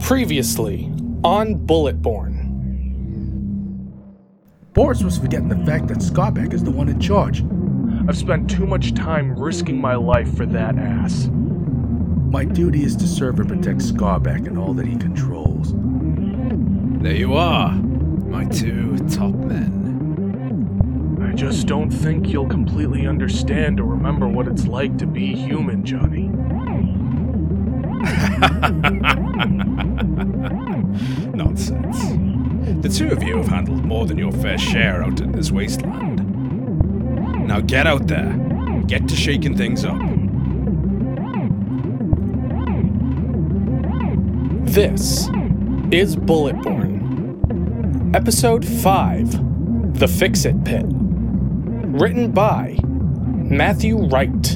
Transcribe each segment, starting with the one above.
Previously on Bulletborn. Boris was forgetting the fact that Scarback is the one in charge. I've spent too much time risking my life for that ass. My duty is to serve and protect Scarback and all that he controls. There you are, my two top men. I just don't think you'll completely understand or remember what it's like to be human, Johnny. Nonsense. The two of you have handled more than your fair share out in this wasteland. Now get out there. Get to shaking things up. This is Bulletborn. Episode 5, The Fix-It Pit. Written by Matthew Wright.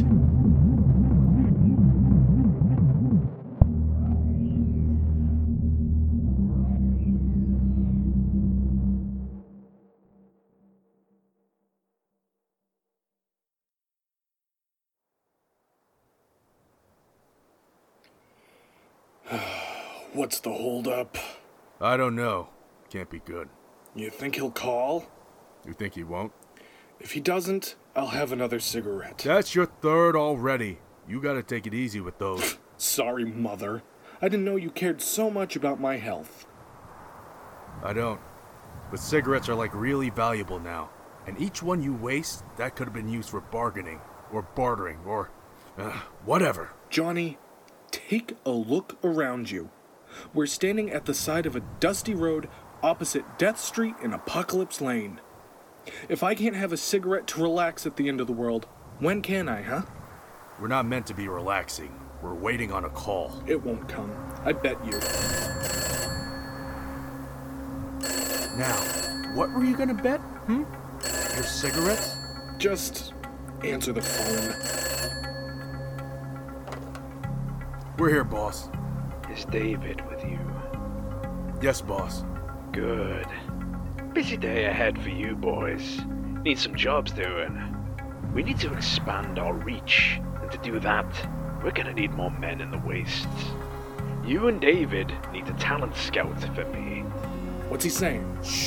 What's the holdup? I don't know. Can't be good. You think he'll call? You think he won't? If he doesn't, I'll have another cigarette. That's your third already. You gotta take it easy with those. Sorry, Mother. I didn't know you cared so much about my health. I don't. But cigarettes are like really valuable now. And each one you waste, that could have been used for bargaining, or bartering, or whatever. Johnny, take a look around you. We're standing at the side of a dusty road opposite Death Street in Apocalypse Lane. If I can't have a cigarette to relax at the end of the world, when can I, huh? We're not meant to be relaxing. We're waiting on a call. It won't come. I bet you. Now, what were you gonna bet? Your cigarettes? Just answer the phone. We're here, boss. Is David with you? Yes, boss. Good. Busy day ahead for you boys. Need some jobs doing. We need to expand our reach, and to do that, we're gonna need more men in the wastes. You and David need a talent scout for me. What's he saying?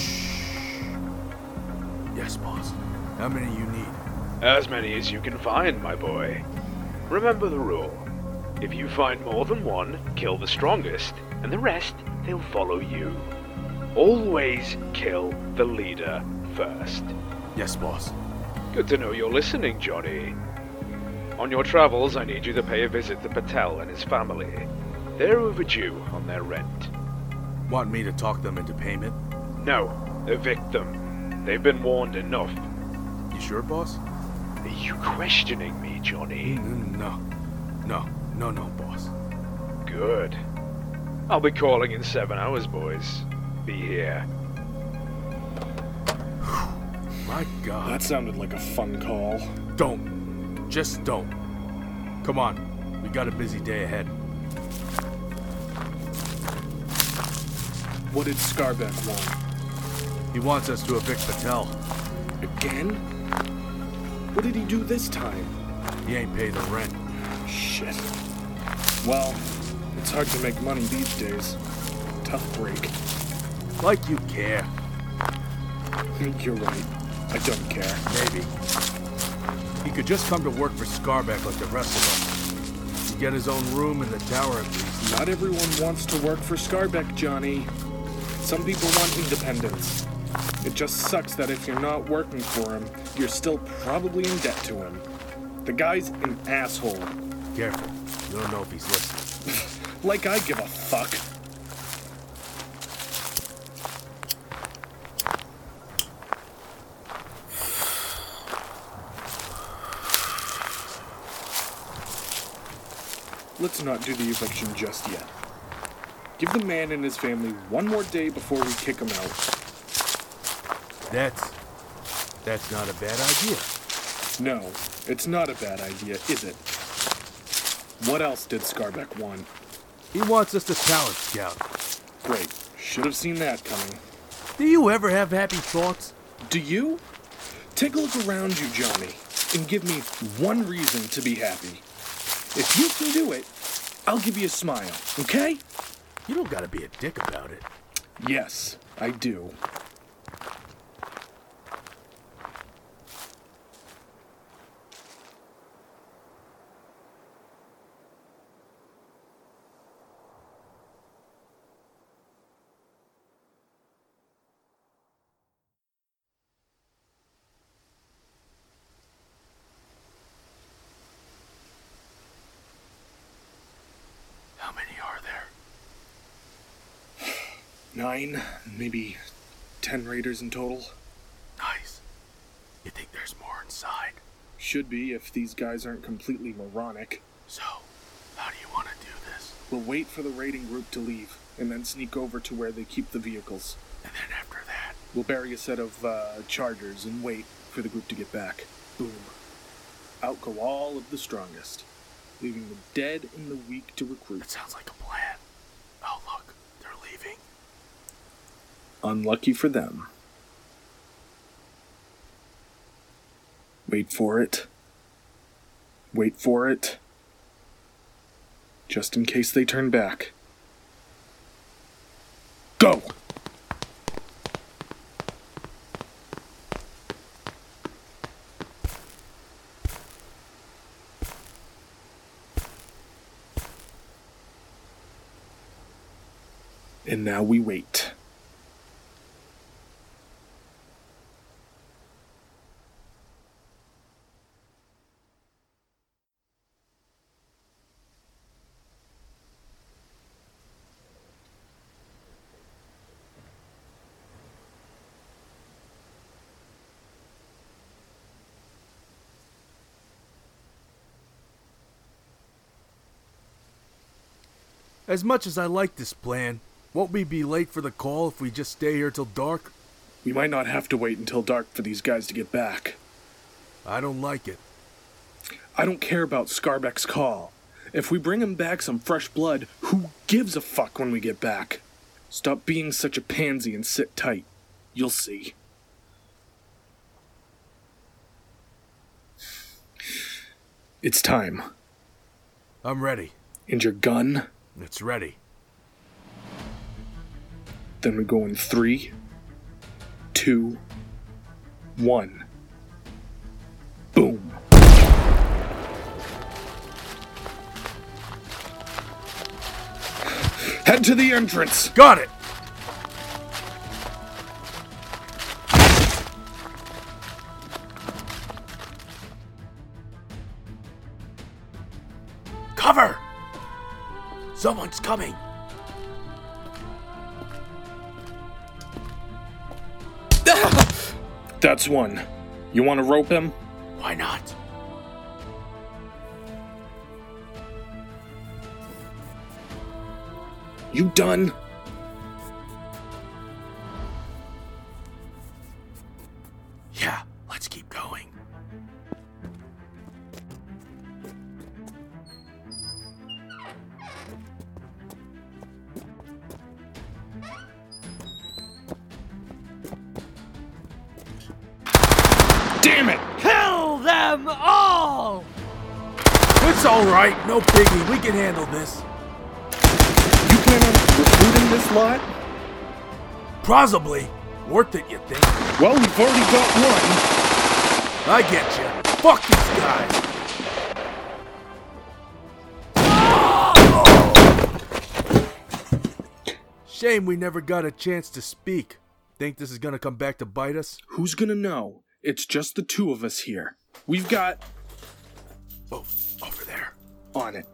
Yes, boss. How many you need? As many as you can find, my boy. Remember the rule. If you find more than one, kill the strongest, and the rest, they'll follow you. Always kill the leader first. Yes, boss. Good to know you're listening, Johnny. On your travels, I need you to pay a visit to Patel and his family. They're overdue on their rent. Want me to talk them into payment? No, evict them. They've been warned enough. You sure, boss? Are you questioning me, Johnny? No, boss. Good. I'll be calling in 7 hours, boys. Be here. My God. That sounded like a fun call. Don't. Just don't. Come on. We got a busy day ahead. What did Scarback want? He wants us to evict Patel. Again? What did he do this time? He ain't paid the rent. Shit. Well, it's hard to make money these days. Tough break. Like you care. You're right. I don't care. Maybe. He could just come to work for Scarback like the rest of us. He'd get his own room in the tower at least. Not everyone wants to work for Scarback, Johnny. Some people want independence. It just sucks that if you're not working for him, you're still probably in debt to him. The guy's an asshole. Careful. You don't know if he's listening. Like I give a fuck. Let's not do the eviction just yet. Give the man and his family one more day before we kick him out. That's not a bad idea. No, it's not a bad idea, is it? What else did Scarback want? He wants us to talent scout. Great. Should have seen that coming. Do you ever have happy thoughts? Do you? Take a look around you, Johnny, and give me one reason to be happy. If you can do it, I'll give you a smile, okay? You don't gotta be a dick about it. Yes, I do. How many are there? 9, maybe 10 raiders in total. Nice. You think there's more inside? Should be if these guys aren't completely moronic. So, how do you want to do this? We'll wait for the raiding group to leave, and then sneak over to where they keep the vehicles. And then after that? We'll bury a set of chargers and wait for the group to get back. Boom. Out go all of the strongest, leaving the dead and the weak to recruit. That sounds like a plan. Oh, look, they're leaving. Unlucky for them. Wait for it. Wait for it. Just in case they turn back. Go! And now we wait. As much as I like this plan, won't we be late for the call if we just stay here till dark? We might not have to wait until dark for these guys to get back. I don't like it. I don't care about Scarbeck's call. If we bring him back some fresh blood, who gives a fuck when we get back? Stop being such a pansy and sit tight. You'll see. It's time. I'm ready. And your gun? It's ready. Then we go in 3, 2, 1. Boom. Head to the entrance. Got it! Cover! Someone's coming! That's one. You want to rope him? Why not? You done? Yeah, let's keep going. Damn it! Kill them all! It's alright, no biggie, we can handle this. You plan on recruiting this lot? Possibly. Worth it, you think? Well, we've already got one. I get you. Fuck these guys. Shame we never got a chance to speak. Think this is gonna come back to bite us? Who's gonna know? It's just the two of us here. We've got... Oh, over there. On it.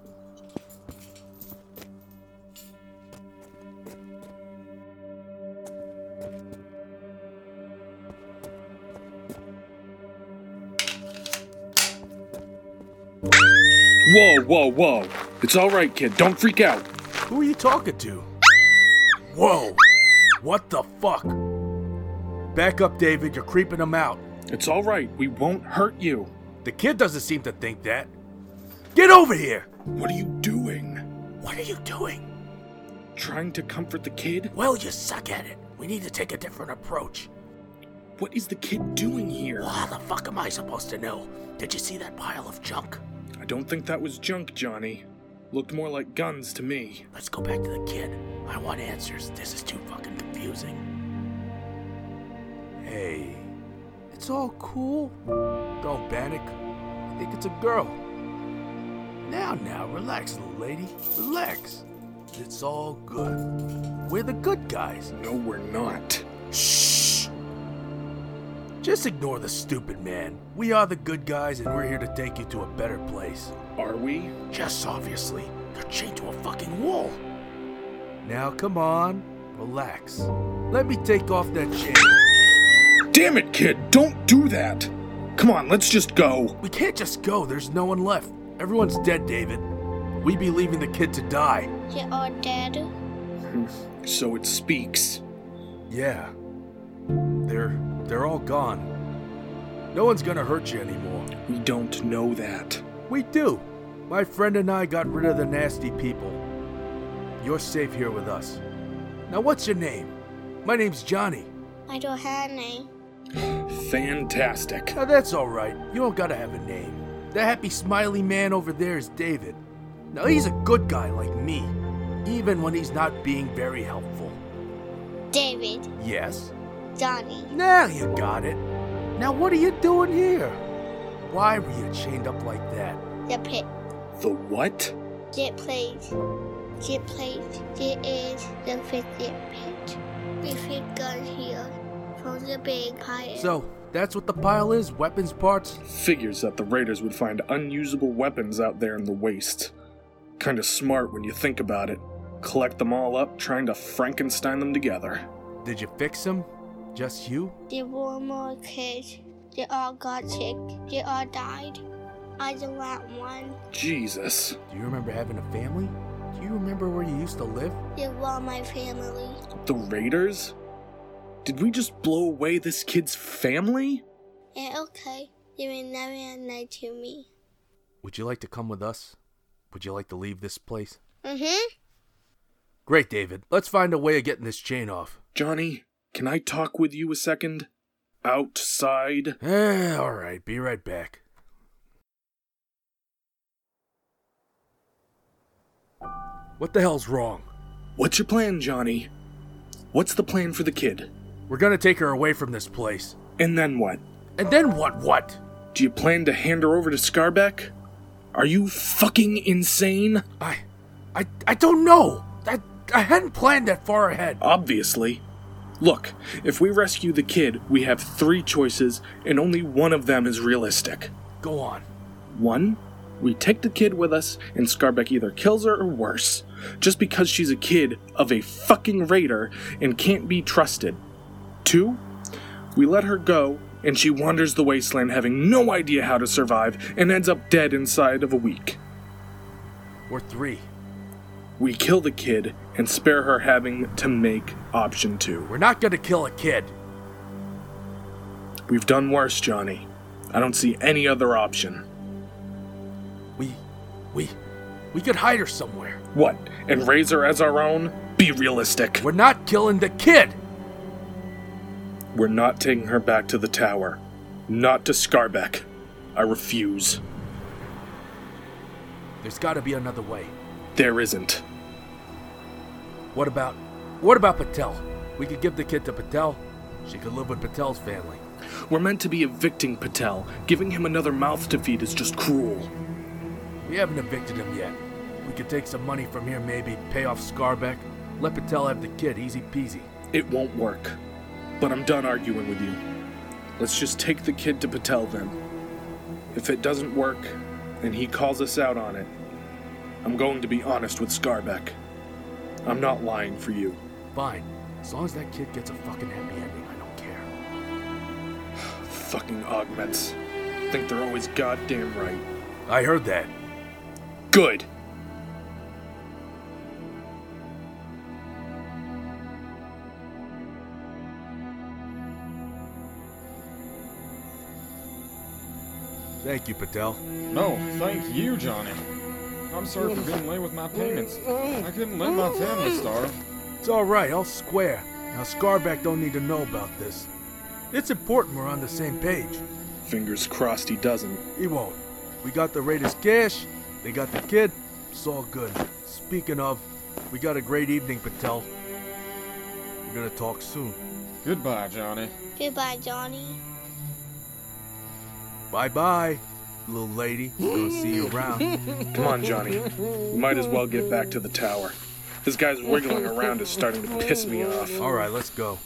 Whoa, whoa, whoa. It's alright, kid. Don't freak out. Who are you talking to? Whoa! What the fuck? Back up, David. You're creeping him out. It's alright. We won't hurt you. The kid doesn't seem to think that. Get over here! What are you doing? What are you doing? Trying to comfort the kid? Well, you suck at it. We need to take a different approach. What is the kid doing here? Well, how the fuck am I supposed to know? Did you see that pile of junk? I don't think that was junk, Johnny. Looked more like guns to me. Let's go back to the kid. I want answers. This is too fucking confusing. Hey, it's all cool. Don't panic. I think it's a girl. Now, relax, little lady. Relax. It's all good. We're the good guys. No, we're not. Shh! Just ignore the stupid man. We are the good guys, and we're here to take you to a better place. Are we? Yes, obviously. They're chained to a fucking wall. Now, come on. Relax. Let me take off that chain. Damn it, kid! Don't do that! Come on, let's just go. We can't just go. There's no one left. Everyone's dead, David. We be leaving the kid to die. They're all dead. So it speaks. Yeah. They're all gone. No one's gonna hurt you anymore. We don't know that. We do. My friend and I got rid of the nasty people. You're safe here with us. Now what's your name? My name's Johnny. I don't have a name. Fantastic. Now that's alright. You don't gotta have a name. The happy smiley man over there is David. Now he's a good guy like me, even when he's not being very helpful. David. Yes? Johnny. Now you got it. Now what are you doing here? Why were you chained up like that? The pit. The what? It plays. It plays. It is the fidget pit. We fit guns here from the big pile. So, that's what the pile is? Weapons parts? Figures that the raiders would find unusable weapons out there in the waste. Kinda smart when you think about it. Collect them all up, trying to Frankenstein them together. Did you fix them? Just you? There were more kids. They all got sick. They all died. I the last one. Jesus. Do you remember having a family? Do you remember where you used to live? They were my family. The raiders? Did we just blow away this kid's family? And okay, they were never nice to me. Would you like to come with us? Would you like to leave this place? Mm-hmm. Great, David. Let's find a way of getting this chain off. Johnny, can I talk with you a second? Outside? Alright. Be right back. What the hell's wrong? What's your plan, Johnny? What's the plan for the kid? We're gonna take her away from this place. And then what? And then what? Do you plan to hand her over to Scarbeck? Are you fucking insane? I don't know. I hadn't planned that far ahead. Obviously. Look, if we rescue the kid, we have 3 choices, and only one of them is realistic. Go on. 1, we take the kid with us, and Scarbeck either kills her or worse, just because she's a kid of a fucking raider and can't be trusted. 2, we let her go, and she wanders the wasteland having no idea how to survive and ends up dead inside of a week. Or 3. We kill the kid and spare her having to make option 2. We're not gonna kill a kid. We've done worse, Johnny. I don't see any other option. We could hide her somewhere. What, and raise her as our own? Be realistic. We're not killing the kid. We're not taking her back to the tower. Not to Scarbeck. I refuse. There's gotta be another way. There isn't. What about Patel? We could give the kid to Patel. She could live with Patel's family. We're meant to be evicting Patel. Giving him another mouth to feed is just cruel. We haven't evicted him yet. We could take some money from here maybe, pay off Scarbeck, let Patel have the kid, easy peasy. It won't work. But I'm done arguing with you. Let's just take the kid to Patel then. If it doesn't work, and he calls us out on it, I'm going to be honest with Scarbeck. I'm not lying for you. Fine. As long as that kid gets a fucking happy ending, I don't care. Fucking augments. Think they're always goddamn right. I heard that. Good. Thank you, Patel. No, thank you, Johnny. I'm sorry for being late with my payments. I couldn't let my family starve. It's alright, I'll square. Now Scarbeck don't need to know about this. It's important we're on the same page. Fingers crossed he doesn't. He won't. We got the Raiders' cash, they got the kid, It's all good. Speaking of, we got a great evening, Patel. We're gonna talk soon. Goodbye, Johnny. Goodbye, Johnny. Bye-bye, little lady. Gonna see you around. Come on, Johnny. We might as well get back to the tower. This guy's wiggling around is starting to piss me off. All right, let's go.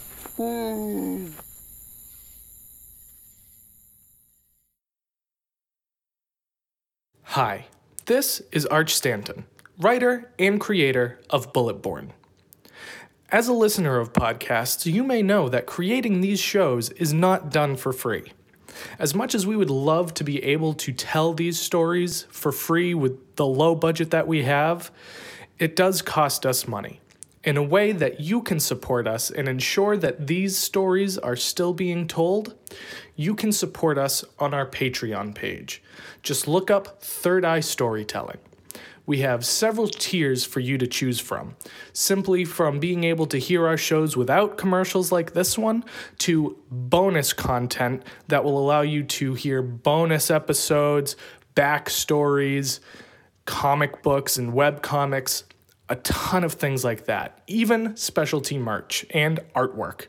Hi, this is Arch Stanton, writer and creator of Bulletborn. As a listener of podcasts, you may know that creating these shows is not done for free. As much as we would love to be able to tell these stories for free with the low budget that we have, it does cost us money. In a way that you can support us and ensure that these stories are still being told, you can support us on our Patreon page. Just look up Third Eye Storytelling. We have several tiers for you to choose from, simply from being able to hear our shows without commercials like this one, to bonus content that will allow you to hear bonus episodes, backstories, comic books and webcomics, a ton of things like that, even specialty merch and artwork.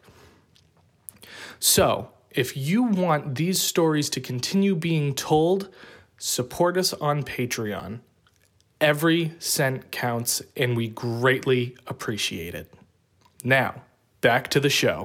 So, if you want these stories to continue being told, support us on Patreon. Every cent counts, and we greatly appreciate it. Now, back to the show.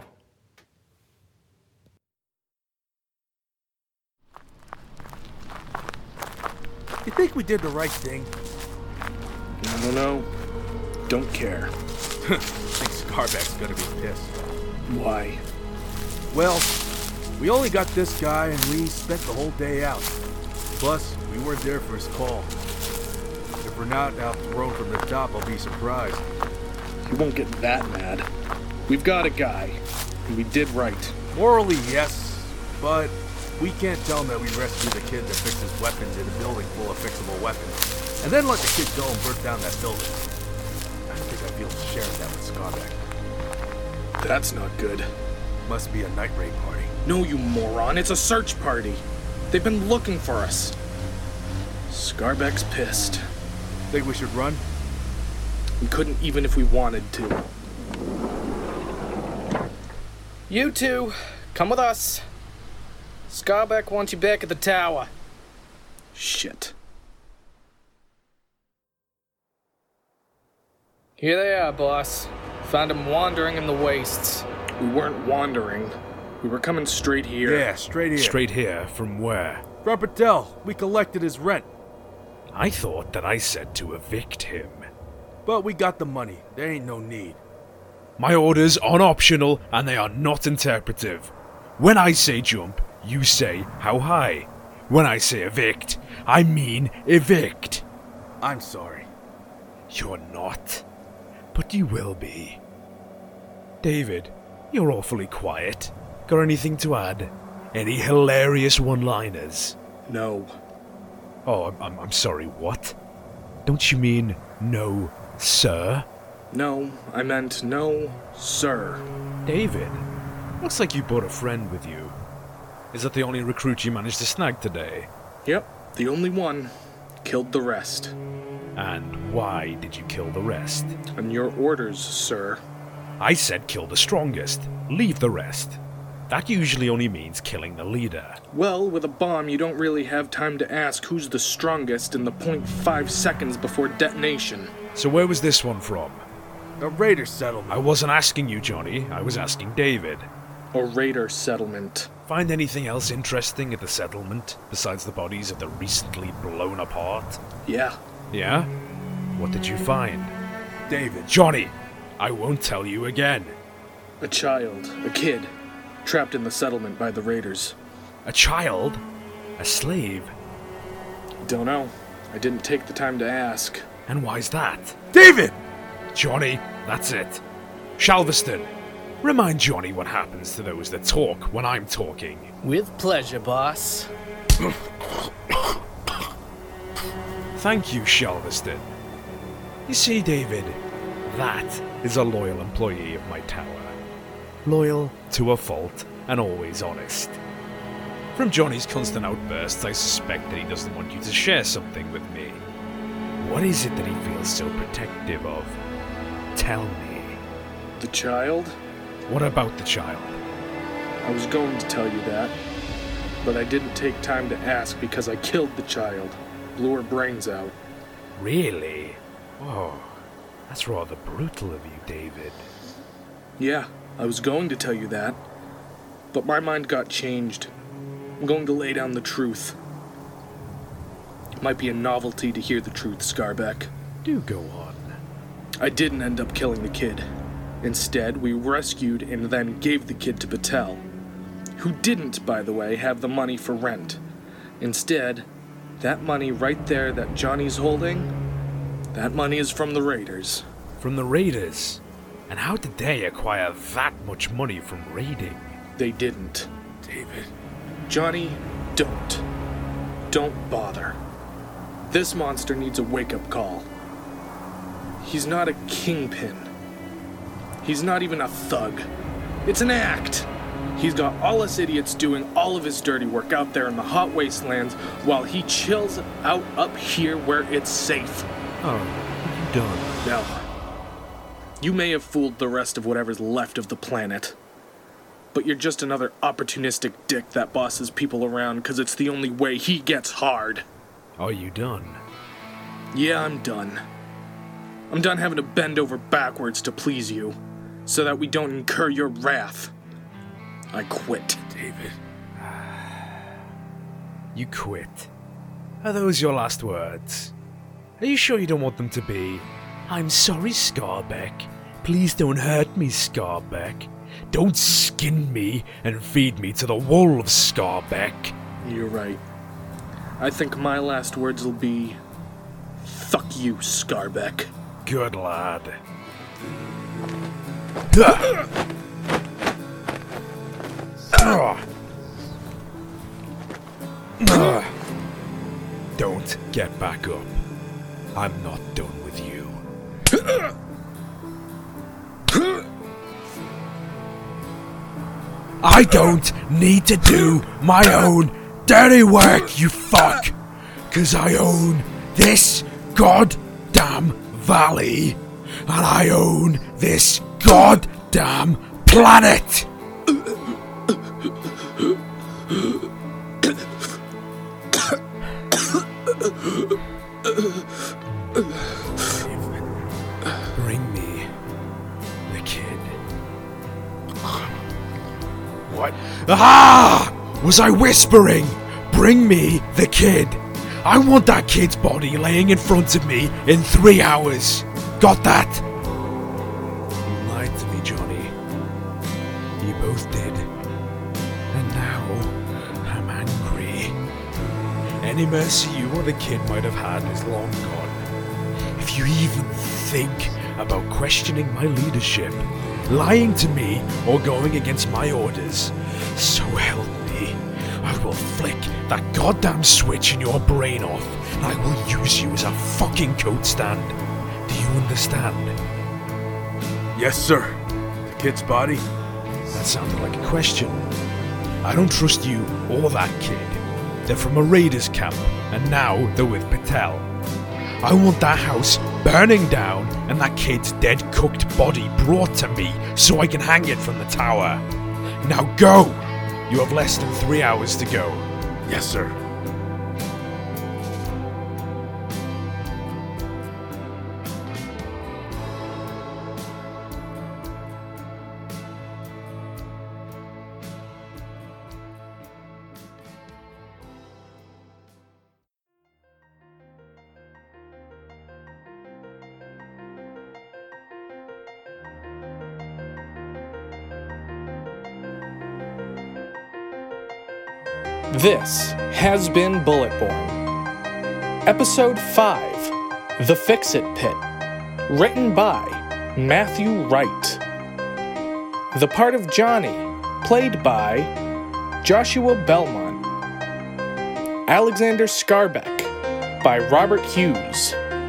You think we did the right thing? I don't know. Don't care. I think Scarback's gonna be pissed. Why? Well, we only got this guy and we spent the whole day out. Plus, we weren't there for his call. If we're not out thrown from the top, I'll be surprised. He won't get that mad. We've got a guy, and we did right. Morally, yes, but we can't tell him that we rescued the kid that fixes weapons in a building full of fixable weapons, and then let the kid go and burn down that building. I don't think I feel sharing that with Scarback. That's not good. Must be a night raid party. No, you moron. It's a search party. They've been looking for us. Scarback's pissed. Think we should run? We couldn't even if we wanted to. You two, come with us. Scarback wants you back at the tower. Shit. Here they are, boss. Found him wandering in the wastes. We weren't wandering. We were coming straight here. Yeah, straight here. Straight here, from where? From Patel. We collected his rent. I thought that I said to evict him. But we got the money. There ain't no need. My orders are optional and they are not interpretive. When I say jump, you say how high. When I say evict, I mean evict. I'm sorry. You're not, but you will be. David, you're awfully quiet. Got anything to add? Any hilarious one-liners? No. Oh, I'm sorry, what? Don't you mean no, sir? No, I meant no, sir. David, looks like you brought a friend with you. Is that the only recruit you managed to snag today? Yep, the only one. Killed the rest. And why did you kill the rest? On your orders, sir. I said kill the strongest. Leave the rest. That usually only means killing the leader. Well, with a bomb, you don't really have time to ask who's the strongest in the 0.5 seconds before detonation. So where was this one from? A raider settlement. I wasn't asking you, Johnny. I was asking David. A raider settlement. Find anything else interesting at the settlement, besides the bodies of the recently blown apart? Yeah. Yeah? What did you find? David. Johnny! I won't tell you again. A child. A kid. Trapped in the settlement by the raiders. A child? A slave? Don't know. I didn't take the time to ask. And why's that? David! Johnny, that's it. Shalverston, remind Johnny what happens to those that talk when I'm talking. With pleasure, boss. Thank you, Shalverston. You see, David, that is a loyal employee of my tower. Loyal to a fault and always honest. From Johnny's constant outbursts, I suspect that he doesn't want you to share something with me. What is it that he feels so protective of? Tell me. The child? What about the child? I was going to tell you that, but I didn't take time to ask because I killed the child. Blew her brains out. Really? Whoa, that's rather brutal of you, David. Yeah, I was going to tell you that, but my mind got changed. I'm going to lay down the truth. It might be a novelty to hear the truth, Scarbeck. Do go on. I didn't end up killing the kid. Instead, we rescued and then gave the kid to Patel, who didn't, by the way, have the money for rent. Instead, that money right there that Johnny's holding, that money is from the Raiders. From the Raiders? And how did they acquire that much money from raiding? They didn't. David. Johnny, don't. Don't bother. This monster needs a wake-up call. He's not a kingpin. He's not even a thug. It's an act. He's got all us idiots doing all of his dirty work out there in the hot wastelands while he chills out up here where it's safe. Oh, what have you done? No. You may have fooled the rest of whatever's left of the planet, but you're just another opportunistic dick that bosses people around because it's the only way he gets hard. Are you done? Yeah, I'm done. I'm done having to bend over backwards to please you, so that we don't incur your wrath. I quit. David. You quit? Are those your last words? Are you sure you don't want them to be, "I'm sorry, Scarbeck. Please don't hurt me, Scarbeck. Don't skin me and feed me to the wolves, Scarbeck"? You're right. I think my last words will be, "Fuck you, Scarbeck." Good lad. Don't get back up. I'm not done with you. I don't need to do my own dirty work, you fuck! 'Cause I own this goddamn valley, and I own this goddamn planet! Bring me the kid. What? Ah! Was I whispering? Bring me the kid. I want that kid's body laying in front of me in 3 hours. Got that? You lied to me, Johnny. You both did. And now, I'm angry. Any mercy you or the kid might have had is long gone. If you even think about questioning my leadership, lying to me, or going against my orders, so help me, I will flick that goddamn switch in your brain off, and I will use you as a fucking coat stand. Do you understand? Yes, sir. The kid's body? That sounded like a question. I don't trust you or that kid. They're from a raiders camp, and now they're with Patel. I want that house burning down and that kid's dead cooked body brought to me so I can hang it from the tower. Now go! You have less than 3 hours to go. Yes, sir. This has been Bulletborn. Episode 5, The Fix-It Pit. Written by Matthew Wright. The part of Johnny, played by Joshua Belmont. Alexander Scarbeck, by Robert Hughes.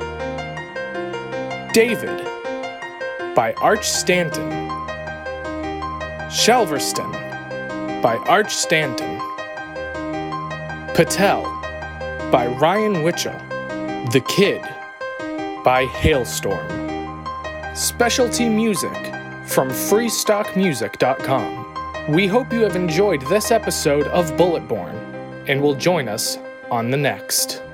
David, by Arch Stanton. Shalverston, by Arch Stanton. Patel, by Ryan Witchell. The Kid, by Hailstorm. Specialty music from freestockmusic.com. We hope you have enjoyed this episode of Bulletborn and will join us on the next.